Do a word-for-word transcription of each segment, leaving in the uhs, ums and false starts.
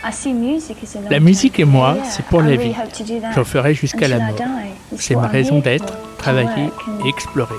La musique et moi, c'est pour la vie. J'en ferai jusqu'à la mort. C'est ma raison d'être, travailler et explorer.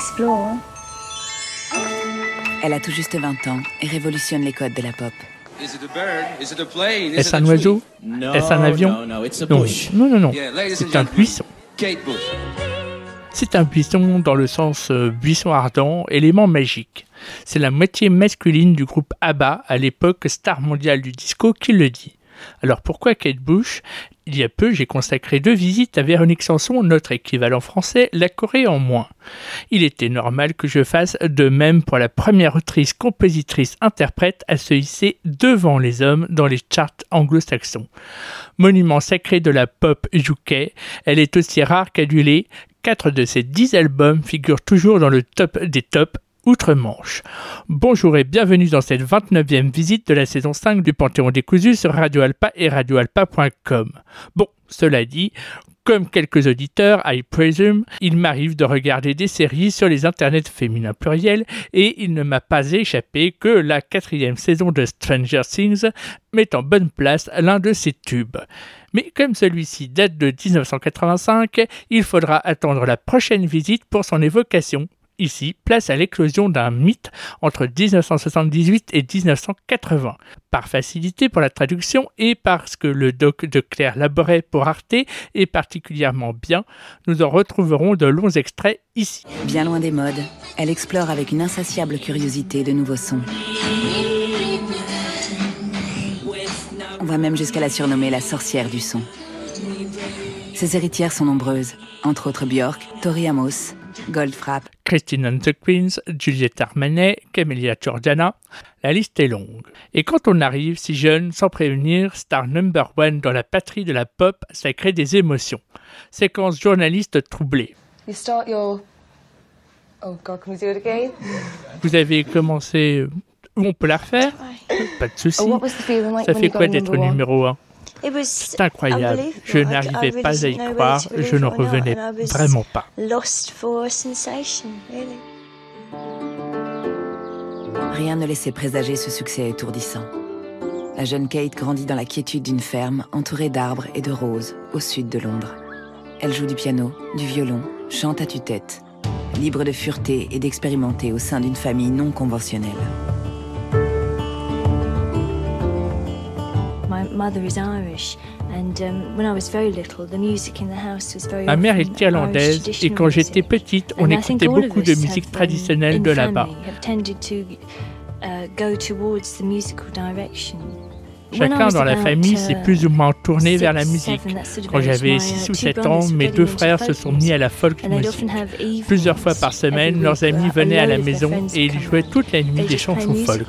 Elle a tout juste vingt ans et révolutionne les codes de la pop. Est-ce un oiseau? Est-ce un avion? Non, non, non, non. C'est un buisson. C'est un buisson dans le sens euh, buisson ardent, élément magique. C'est la moitié masculine du groupe ABBA, à l'époque star mondiale du disco, qui le dit. Alors pourquoi Kate Bush? Il y a peu, j'ai consacré deux visites à Véronique Sanson, notre équivalent français, la Corée en moins. Il était normal que je fasse de même pour la première autrice, compositrice, interprète à se hisser devant les hommes dans les charts anglo-saxons. Monument sacré de la pop U K, elle est aussi rare qu'adulée. Quatre de ses dix albums figurent toujours dans le top des tops outre-Manche. Bonjour et bienvenue dans cette vingt-neuvième visite de la saison cinq du Panthéon décousu sur Radio Alpa et radio alpa point com. Bon, cela dit, comme quelques auditeurs, I presume, il m'arrive de regarder des séries sur les internets féminins pluriels et il ne m'a pas échappé que la quatrième saison de Stranger Things met en bonne place l'un de ses tubes. Mais comme celui-ci date de dix-neuf cent quatre-vingt-cinq, il faudra attendre la prochaine visite pour son évocation. Ici, place à l'éclosion d'un mythe entre dix-neuf cent soixante-dix-huit et dix-neuf cent quatre-vingts. Par facilité pour la traduction et parce que le doc de Claire Laboret pour Arte est particulièrement bien, nous en retrouverons de longs extraits ici. Bien loin des modes, elle explore avec une insatiable curiosité de nouveaux sons. On va même jusqu'à la surnommer la sorcière du son. Ses héritières sont nombreuses, entre autres Björk, Tori Amos, Goldfrapp, Christine and the Queens, Juliette Armanet, Camélia Jordana, la liste est longue. Et quand on arrive si jeune, sans prévenir, star number one dans la patrie de la pop, ça crée des émotions. Séquence journaliste troublée. You start your... Oh God, can we do it again? Vous avez commencé... On peut la refaire? Pas de souci. Ça fait quoi d'être numéro un? C'est incroyable, je n'arrivais pas à y croire, je n'en revenais vraiment pas. Rien ne laissait présager ce succès étourdissant. La jeune Kate grandit dans la quiétude d'une ferme entourée d'arbres et de roses au sud de Londres. Elle joue du piano, du violon, chante à tue-tête, libre de fureter et d'expérimenter au sein d'une famille non conventionnelle. Ma mère est irlandaise et quand j'étais petite, on écoutait beaucoup de musique traditionnelle de là-bas. Chacun dans la famille s'est plus ou moins tourné vers la musique. Quand j'avais six ou sept ans, mes deux frères se sont mis à la folk music. Plusieurs fois par semaine, leurs amis venaient à la maison et ils jouaient toute la nuit des chansons folk.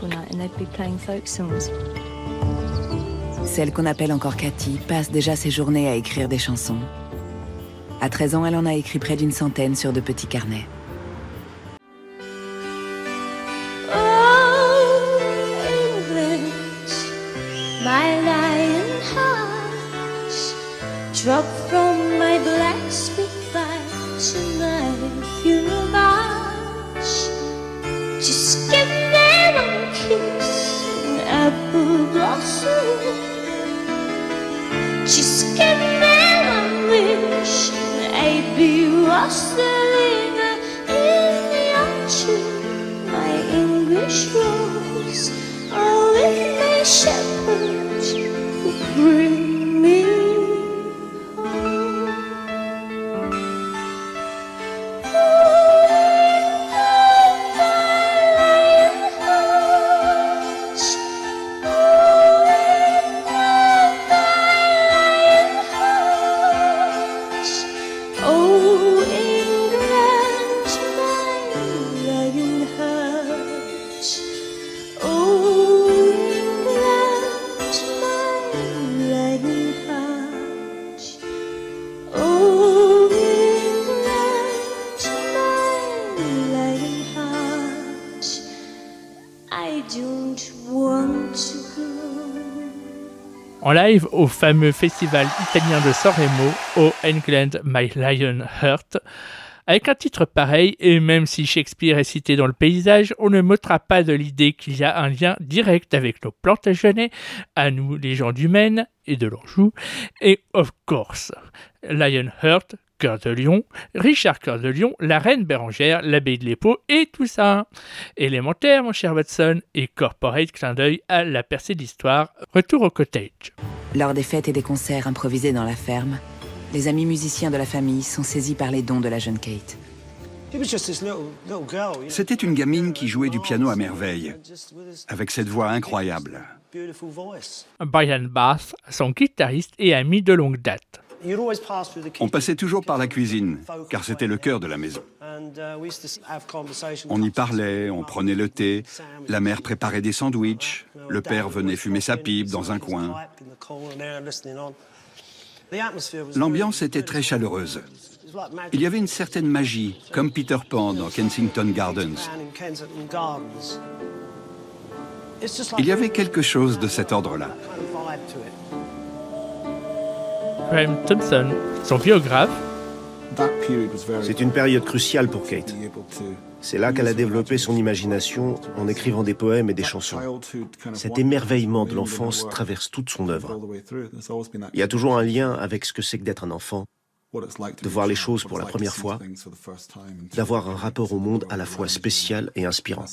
Celle qu'on appelle encore Cathy passe déjà ses journées à écrire des chansons. À treize ans, elle en a écrit près d'une centaine sur de petits carnets. My lion heart, drop from my black spitfire to my funeral march. Just give me one kiss, an apple blossom. Just give me one wish, and I'd be rustling in the orchard, my English rose. Oh, with my shepherd who bring me home. Oh, in my lion heart. Oh, in my lion heart. Oh, England, my lion heart. Oh, en live au fameux festival italien de Sanremo, au England My Lion Heart, Avec un titre pareil, et même si Shakespeare est cité dans le paysage, on ne m'ôtera pas de l'idée qu'il y a un lien direct avec nos Plantagenets, à nous les gens du Maine et de l'Anjou, et of course, Lionheart, Cœur de Lion, Richard Cœur de Lion, la Reine Bérengère, l'Abbaye de l'Épau et tout ça. Élémentaire, mon cher Watson, et corporate clin d'œil à la percée d'histoire. Retour au cottage. Lors des fêtes et des concerts improvisés dans la ferme, les amis musiciens de la famille sont saisis par les dons de la jeune Kate. C'était une gamine qui jouait du piano à merveille, avec cette voix incroyable. Brian Bass, son guitariste et ami de longue date. On passait toujours par la cuisine, car c'était le cœur de la maison. On y parlait, on prenait le thé, la mère préparait des sandwichs, le père venait fumer sa pipe dans un coin. L'ambiance était très chaleureuse. Il y avait une certaine magie, comme Peter Pan dans Kensington Gardens. Il y avait quelque chose de cet ordre-là. Graham Thompson, son biographe. C'est une période cruciale pour Kate. C'est là qu'elle a développé son imagination en écrivant des poèmes et des chansons. Cet émerveillement de l'enfance traverse toute son œuvre. Il y a toujours un lien avec ce que c'est que d'être un enfant, de voir les choses pour la première fois, d'avoir un rapport au monde à la fois spécial et inspirant.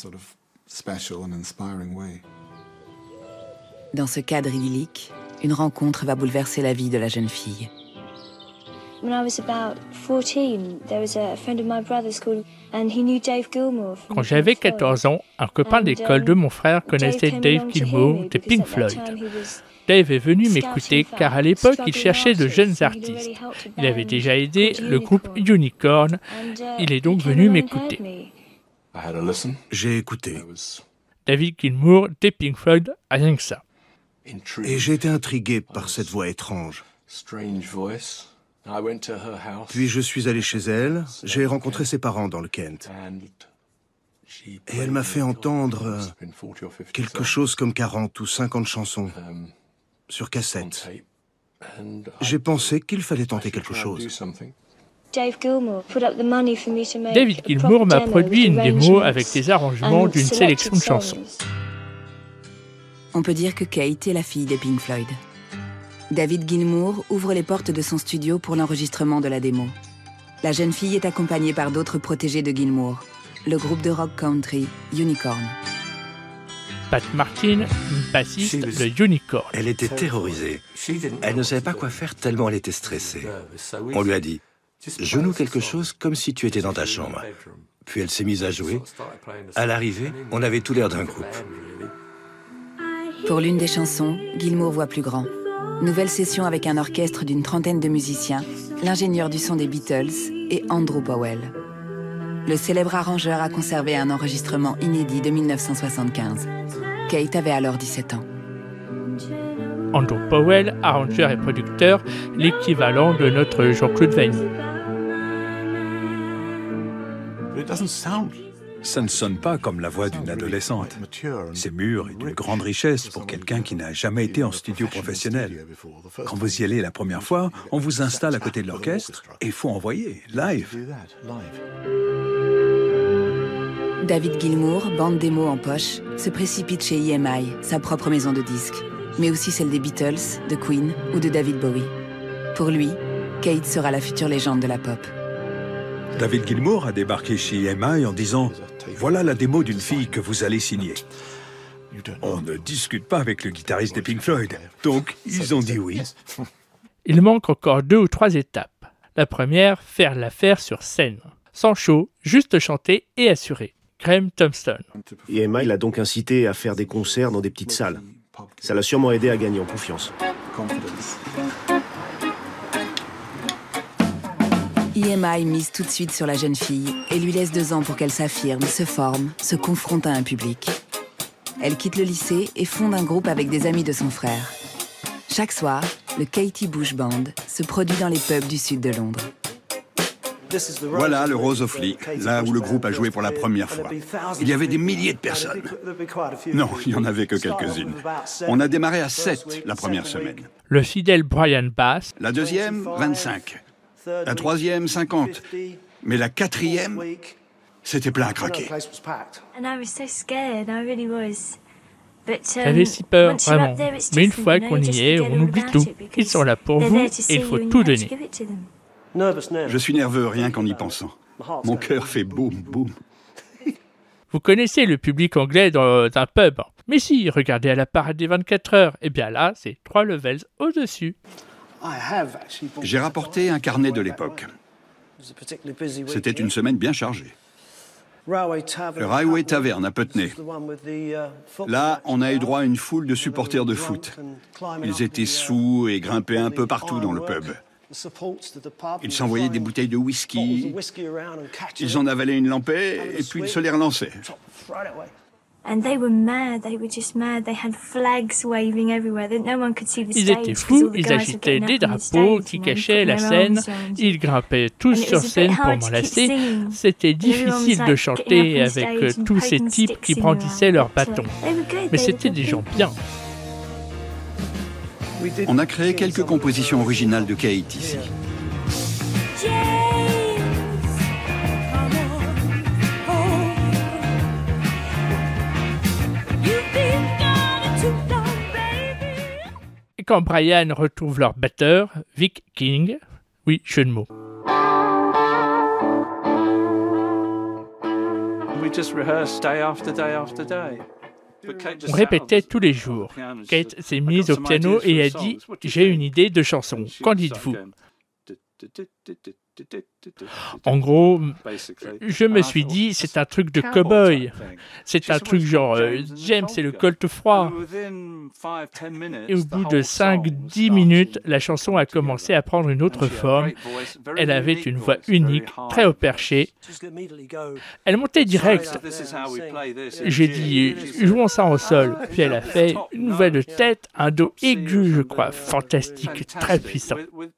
Dans ce cadre idyllique, une rencontre va bouleverser la vie de la jeune fille. When I was about fourteen, there was a friend of my brother's called, and he knew Dave Gilmour. Quand j'avais quatorze ans, un copain d'école de mon frère connaissait Dave Gilmour de Pink Floyd. Dave est venu m'écouter car à l'époque, il cherchait de jeunes artistes. Il avait déjà aidé le groupe Unicorn. Il est donc venu m'écouter. J'ai écouté. David Gilmour des Pink Floyd, rien que ça. Et j'ai été intrigué par cette voix étrange. Puis je suis allé chez elle, j'ai rencontré ses parents dans le Kent. Et elle m'a fait entendre quelque chose comme quarante ou cinquante chansons sur cassette. J'ai pensé qu'il fallait tenter quelque chose. David Gilmour m'a produit une démo avec des arrangements d'une sélection de chansons. On peut dire que Kate est la fille des Pink Floyd. David Gilmour ouvre les portes de son studio pour l'enregistrement de la démo. La jeune fille est accompagnée par d'autres protégés de Gilmour, le groupe de rock country Unicorn. Pat Martin, bassiste de Unicorn. Elle était terrorisée. Elle ne savait pas quoi faire tellement elle était stressée. On lui a dit « Joue-nous quelque chose comme si tu étais dans ta chambre ». Puis elle s'est mise à jouer. À l'arrivée, on avait tout l'air d'un groupe. Pour l'une des chansons, Gilmour voit plus grand. Nouvelle session avec un orchestre d'une trentaine de musiciens, l'ingénieur du son des Beatles et Andrew Powell. Le célèbre arrangeur a conservé un enregistrement inédit de mille neuf cent soixante-quinze. Kate avait alors dix-sept ans. Andrew Powell, arrangeur et producteur, l'équivalent de notre Jean-Claude Vanny. Ça ne sonne pas comme la voix d'une adolescente. C'est mûr et d'une grande richesse pour quelqu'un qui n'a jamais été en studio professionnel. Quand vous y allez la première fois, on vous installe à côté de l'orchestre et il faut envoyer, live. David Gilmour, bande démo en poche, se précipite chez E M I, sa propre maison de disques, mais aussi celle des Beatles, de Queen ou de David Bowie. Pour lui, Kate sera la future légende de la pop. David Gilmour a débarqué chez E M I en disant « Voilà la démo d'une fille que vous allez signer ». On ne discute pas avec le guitariste des Pink Floyd, donc ils ont dit oui. Il manque encore deux ou trois étapes. La première, faire l'affaire sur scène. Sans show, juste chanter et assurer. Graham Thompson. E M I l'a donc incité à faire des concerts dans des petites salles. Ça l'a sûrement aidé à gagner en confiance. E M I mise tout de suite sur la jeune fille et lui laisse deux ans pour qu'elle s'affirme, se forme, se confronte à un public. Elle quitte le lycée et fonde un groupe avec des amis de son frère. Chaque soir, le Katie Bush Band se produit dans les pubs du sud de Londres. Voilà le Rose of Lee, là où le groupe a joué pour la première fois. Il y avait des milliers de personnes. Non, il n'y en avait que quelques-unes. On a démarré à sept la première semaine. Le fidèle Brian Bass. La deuxième, vingt-cinq. La troisième, cinquante. Mais la quatrième, c'était plein à craquer. And I was so scared, I really was. But, um, J'avais si peur, once you're vraiment. up there, it's Mais une different, fois you know, qu'on you y just est, forget on all oublie about tout. it Ils because sont là pour they're vous there et to il see faut you and tout you have to donner. give it to them. Je suis nerveux rien qu'en y pensant. Mon cœur fait boum, boum. Vous connaissez le public anglais dans un pub. Mais si, regardez à la parade des vingt-quatre heures. Et bien là, c'est trois levels au-dessus. J'ai rapporté un carnet de l'époque. C'était une semaine bien chargée. Le Railway Tavern à Putney. Là, on a eu droit à une foule de supporters de foot. Ils étaient saouls et grimpaient un peu partout dans le pub. Ils s'envoyaient des bouteilles de whisky, ils en avalaient une lampée et puis ils se les relançaient. And they were mad, they were just mad. They had flags waving everywhere that no one could see the Ils stage. étaient 'cause fous, all the ils guys were agitaient getting des up on the drapeaux stage, qui you know, cachaient la putting their scène, arms around you. ils grimpaient tous And it sur was a bit scène pour hard to keep m'enlacer. singing. C'était And everyone was, difficile de like, chanter getting up on avec stage euh, and tous ces poking types sticks qui in brandissaient your leurs eye, but, bâtons. uh, they were good, Mais they c'était were des good gens people. bien. On a créé quelques compositions originales de Kate ici. Et quand Brian retrouve leur batteur, Vic King, oui, jeu de mots. On répétait tous les jours. Kate s'est mise au piano et a dit « J'ai une idée de chanson, qu'en dites-vous ?» En gros, je me suis dit, c'est un truc de cow-boy. C'est un truc genre euh, James et le Colt froid. Et au bout de cinq à dix minutes, la chanson a commencé à prendre une autre forme. Elle avait une voix unique, très haut perché. Elle montait direct. J'ai dit, jouons ça en sol. Puis elle a fait une voix de tête, un do aigu, je crois, fantastique, très puissant.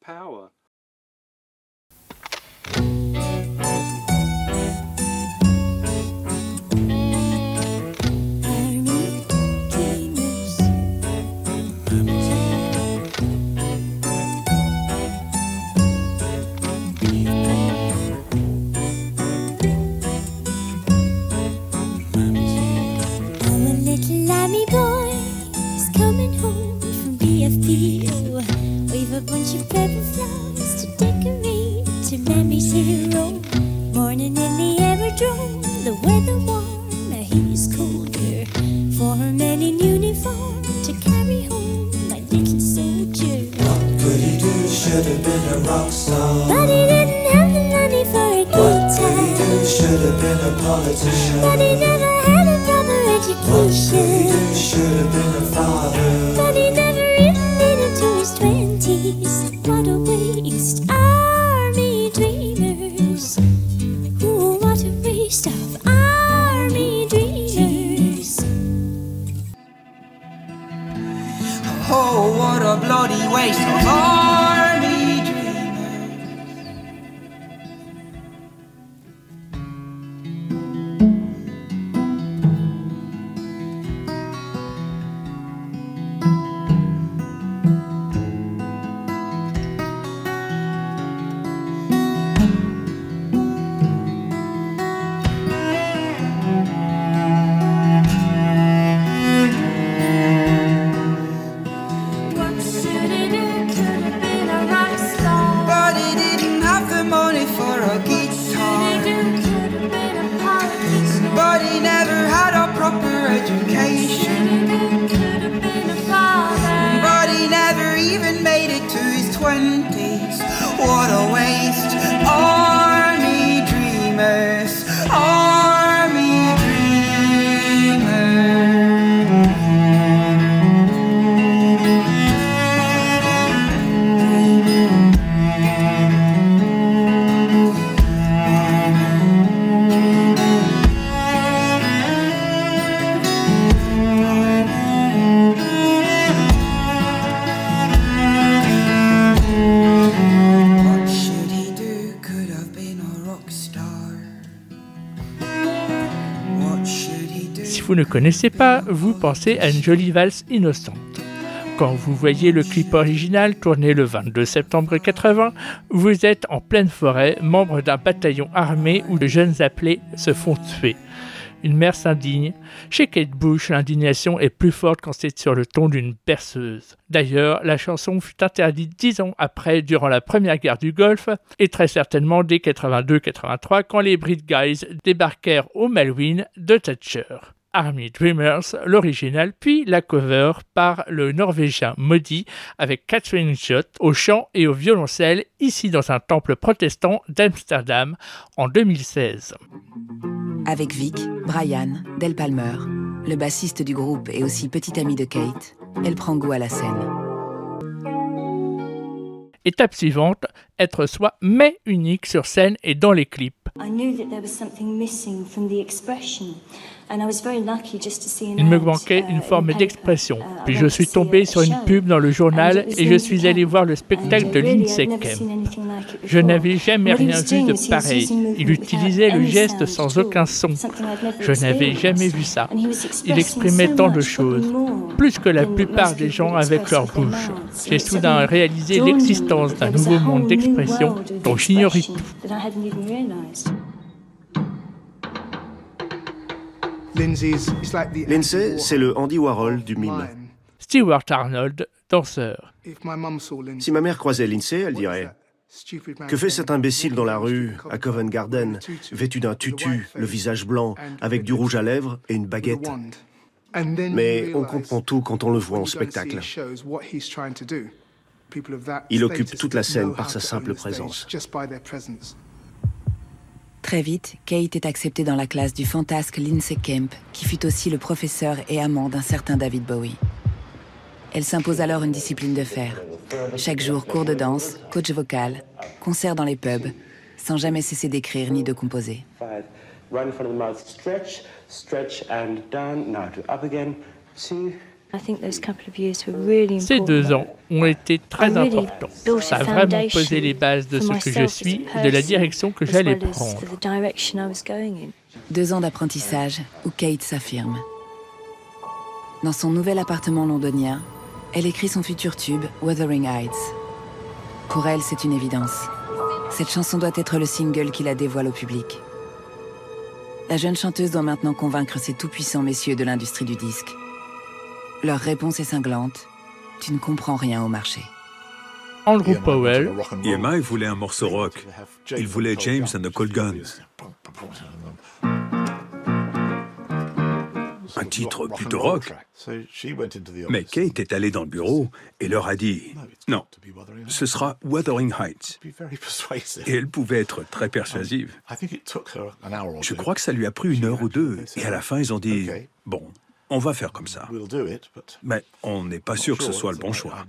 A bunch of purple flowers to decorate to Mammy's hero. Morning in the aerodrome, the weather warm, the heat is colder. For a man in uniform to carry home my little soldier. What could he do? Should have been a rock star. But he didn't have the money for a guitar. What could he do? Should have been a politician. But he never had a proper education. What could he do? Should have been a father. But he never even made it to his twenties. What a waste, army dreamers. Ooh, what a waste of army dreamers. Oh, what a bloody waste of army dreamers. What a waste, army dreamers, army Si vous ne connaissez pas, vous pensez à une jolie valse innocente. Quand vous voyez le clip original tourné le vingt-deux septembre quatre-vingts, vous êtes en pleine forêt, membre d'un bataillon armé où de jeunes appelés se font tuer. Une mère s'indigne. Chez Kate Bush, l'indignation est plus forte quand c'est sur le ton d'une berceuse. D'ailleurs, la chanson fut interdite dix ans après, durant la première guerre du Golfe, et très certainement dès quatre-vingt-deux quatre-vingt-trois, quand les Brit Guys débarquèrent au Malouine de Thatcher. Army Dreamers, l'original, puis la cover par le Norvégien Maudit avec Catherine Schott au chant et au violoncelle, ici dans un temple protestant d'Amsterdam en deux mille seize. Avec Vic, Brian, Del Palmer, le bassiste du groupe et aussi petit ami de Kate, elle prend goût à la scène. Étape suivante, être soi mais unique sur scène et dans les clips. Il me manquait une forme d'expression. Puis je suis tombé sur une pub dans le journal et je suis allé voir le spectacle de Lindsay Kemp. Je n'avais jamais rien vu de pareil. Il utilisait le geste sans aucun son. Je n'avais jamais vu ça. Il exprimait tant de choses, plus que la plupart des gens avec leur bouche. J'ai soudain réalisé l'existence d'un nouveau monde d'expression dont j'ignorais tout. Lindsay, c'est le Andy Warhol du mime. Stewart Arnold, danseur. Si ma mère croisait Lindsay, elle dirait « Que fait cet imbécile dans la rue, à Covent Garden, vêtu d'un tutu, le visage blanc, avec du rouge à lèvres et une baguette ?» Mais on comprend tout quand on le voit en spectacle. Il occupe toute la scène par sa simple présence. Très vite, Kate est acceptée dans la classe du fantasque Lindsay Kemp, qui fut aussi le professeur et amant d'un certain David Bowie. Elle s'impose alors une discipline de fer. Chaque jour, cours de danse, coach vocal, concert dans les pubs, sans jamais cesser d'écrire ni de composer. Ces deux ans ont été très importants. Ça a vraiment posé les bases de ce que je suis et de la direction que j'allais prendre. Deux ans d'apprentissage où Kate s'affirme. Dans son nouvel appartement londonien, elle écrit son futur tube, Wuthering Heights. Pour elle, c'est une évidence. Cette chanson doit être le single qui la dévoile au public. La jeune chanteuse doit maintenant convaincre ces tout-puissants messieurs de l'industrie du disque. Leur réponse est cinglante. Tu ne comprends rien au marché. Andrew Powell. E M I voulait un morceau rock. Il voulait James and the Cold Guns. Un titre plutôt rock. Mais Kate est allée dans le bureau et leur a dit « Non, ce sera Wuthering Heights ». Et elle pouvait être très persuasive. Je crois que ça lui a pris une heure ou deux. Et à la fin, ils ont dit « Bon, on va faire comme ça. » Mais on n'est pas sûr que ce soit le bon choix.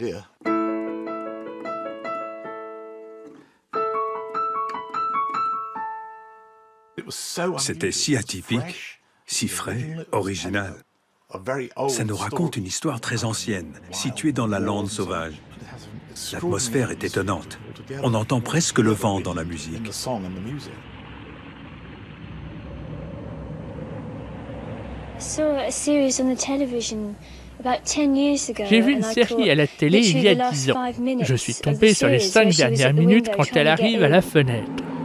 C'était si atypique, si frais, original. Ça nous raconte une histoire très ancienne, située dans la lande sauvage. L'atmosphère est étonnante. On entend presque le vent dans la musique. J'ai vu une série à la télé il y a dix ans. Je suis tombé sur les cinq dernières minutes quand elle arrive à la fenêtre.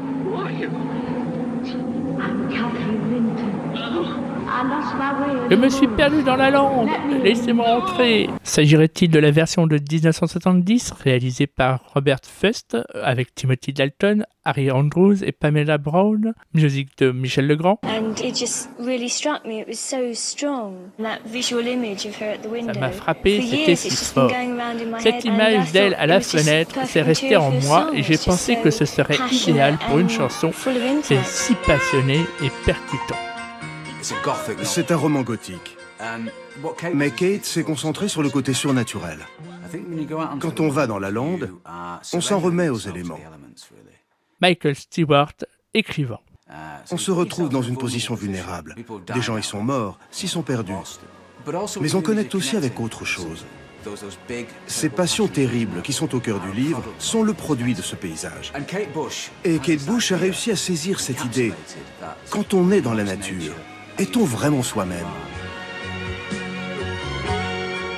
Je me suis perdu dans la lande. Laissez-moi entrer. S'agirait-il de la version de dix-neuf cent soixante-dix réalisée par Robert Fust avec Timothy Dalton, Harry Andrews et Pamela Brown, musique de Michel Legrand? Ça m'a frappé, c'était si fort. Cette image d'elle à la fenêtre s'est restée en moi et j'ai pensé que ce serait idéal pour une chanson. C'est si passionné et percutant. C'est un roman gothique. Mais Kate s'est concentrée sur le côté surnaturel. Quand on va dans la lande, on s'en remet aux éléments. Michael Stewart, écrivain. On se retrouve dans une position vulnérable. Des gens y sont morts, s'y sont perdus. Mais on connecte aussi avec autre chose. Ces passions terribles qui sont au cœur du livre sont le produit de ce paysage. Et Kate Bush a réussi à saisir cette idée. Quand on est dans la nature, est-on vraiment soi-même ?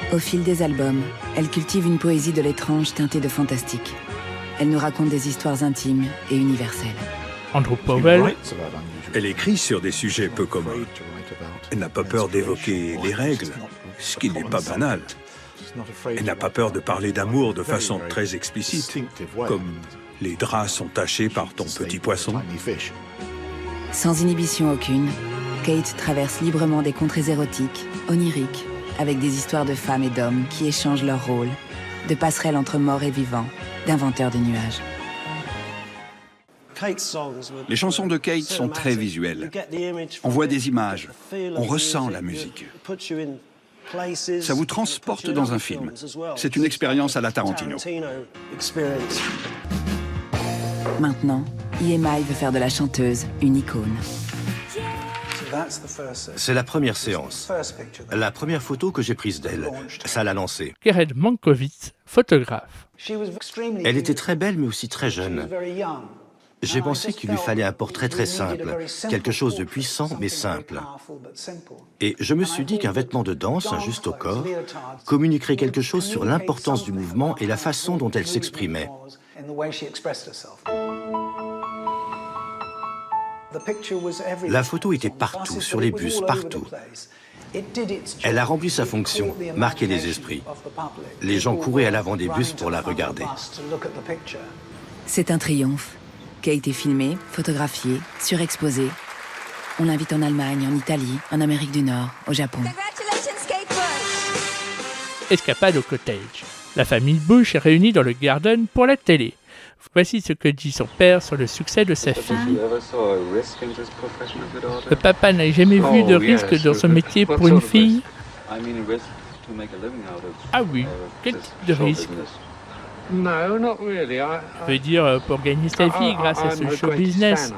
Au fil des albums, elle cultive une poésie de l'étrange teintée de fantastique. Elle nous raconte des histoires intimes et universelles. Andrew Powell. Elle écrit sur des sujets peu communs. Elle n'a pas peur d'évoquer les règles, ce qui n'est pas banal. Elle n'a pas peur de parler d'amour de façon très explicite, comme « les draps sont tachés par ton petit poisson ». Sans inhibition aucune, Kate traverse librement des contrées érotiques, oniriques, avec des histoires de femmes et d'hommes qui échangent leurs rôles, de passerelles entre morts et vivants, d'inventeurs de nuages. Les chansons de Kate sont très visuelles. On voit des images, on ressent la musique. Ça vous transporte dans un film. C'est une expérience à la Tarantino. Maintenant, E M I veut faire de la chanteuse une icône. C'est la première séance. La première photo que j'ai prise d'elle. Ça l'a lancée. Karen Mankiewicz, photographe. Elle était très belle, mais aussi très jeune. J'ai pensé qu'il lui fallait un portrait très simple, quelque chose de puissant mais simple. Et je me suis dit qu'un vêtement de danse, un juste au corps, communiquerait quelque chose sur l'importance du mouvement et la façon dont elle s'exprimait. La photo était partout, sur les bus, partout. Elle a rempli sa fonction, marquer les esprits. Les gens couraient à l'avant des bus pour la regarder. C'est un triomphe. Kate est filmée, photographiée, surexposée. On l'invite en Allemagne, en Italie, en Amérique du Nord, au Japon. Escapade au cottage. La famille Bush est réunie dans le Garden pour la télé. Voici ce que dit son père sur le succès de sa fille. Le papa n'a jamais vu de risque dans ce métier pour une fille. Ah oui, quel type de risque? Je veux dire, pour gagner sa vie grâce à ce show business.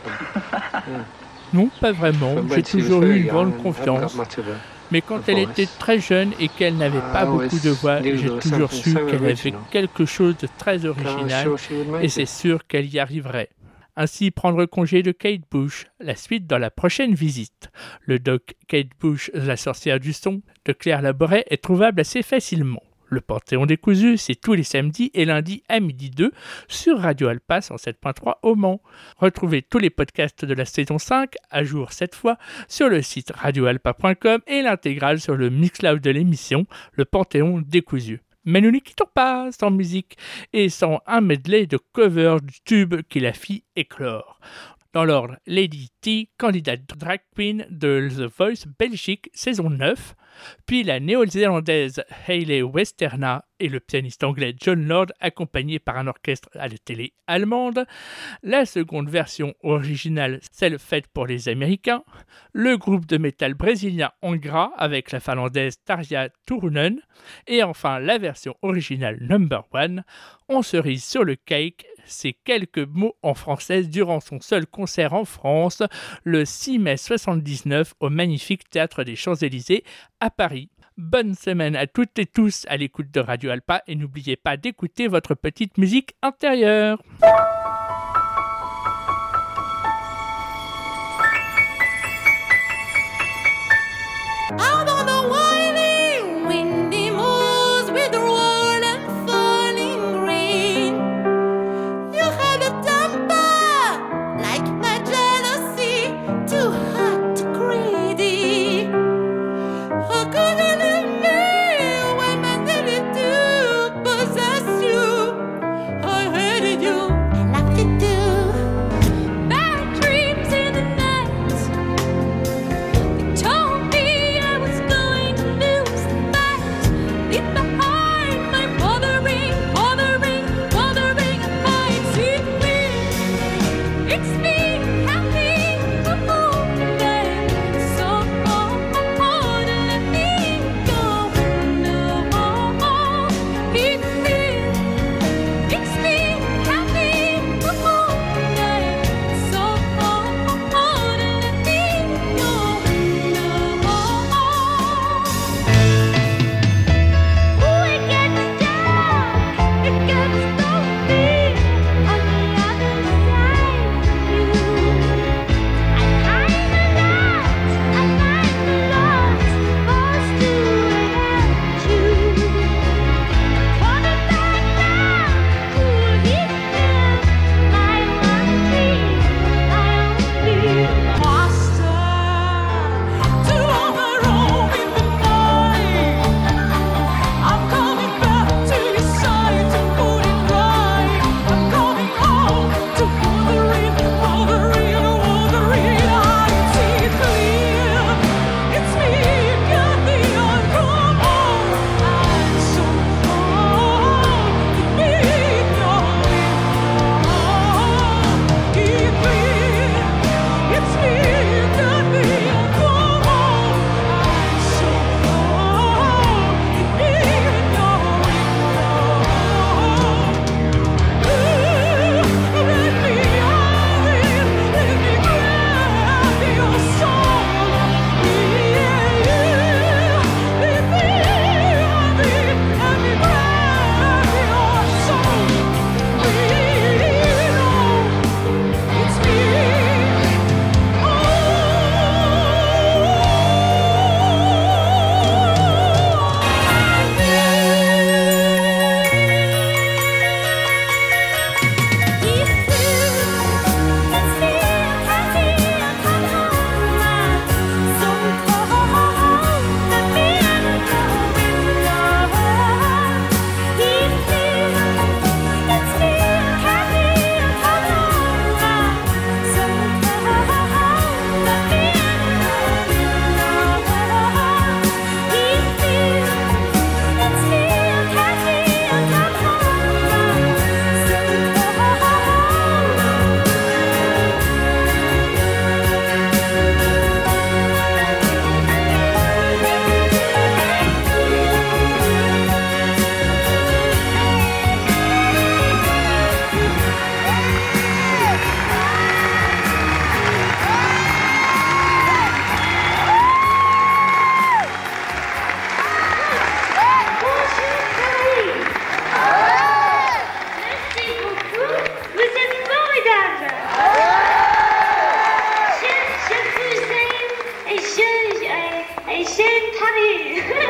Non, pas vraiment. J'ai toujours eu une grande confiance. Mais quand elle était très jeune et qu'elle n'avait pas beaucoup de voix, j'ai toujours su qu'elle avait quelque chose de très original et c'est sûr qu'elle y arriverait. Ainsi, prendre congé de Kate Bush, la suite dans la prochaine visite. Le doc Kate Bush, la sorcière du son, de Claire Laboret est trouvable assez facilement. Le Panthéon décousu, c'est tous les samedis et lundis à midi deux sur Radio Alpa cent sept point trois au Mans. Retrouvez tous les podcasts de la saison cinq, à jour cette fois, sur le site radio alpa point com et l'intégrale sur le Mixcloud de l'émission, Le Panthéon décousu. Mais nous ne quittons pas sans musique et sans un medley de covers du tube qui la fit éclore. Dans l'ordre, Lady T, candidate drag queen de The Voice Belgique saison neuf, puis la néo-zélandaise Hayley Westerna et le pianiste anglais John Lord accompagnés par un orchestre à la télé allemande, la seconde version originale, celle faite pour les Américains, le groupe de métal brésilien Angra avec la finlandaise Tarja Turunen, et enfin la version originale number one, on cerise sur le cake, ces quelques mots en français durant son seul concert en France, le six mai soixante-dix-neuf au magnifique Théâtre des Champs-Élysées à Paris. Bonne semaine à toutes et tous à l'écoute de Radio Alpa et n'oubliez pas d'écouter votre petite musique intérieure. Out on the winding, windy moors with the world and falling rain. You had a temper like my jealousy, too hot, too greedy. How could you leave me when I needed to possess you? I hated you, I laughed at funny.